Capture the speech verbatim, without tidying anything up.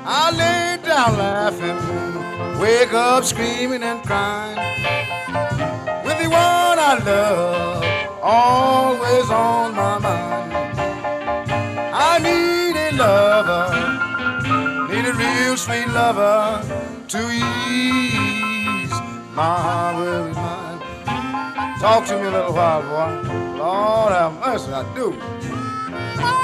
I lay down laughing, wake up screaming and crying, with the one I love always on my mind. I need a lover, need a real sweet lover to ease my weary mind. Talk to me a little while, boy. Lord have mercy, I do.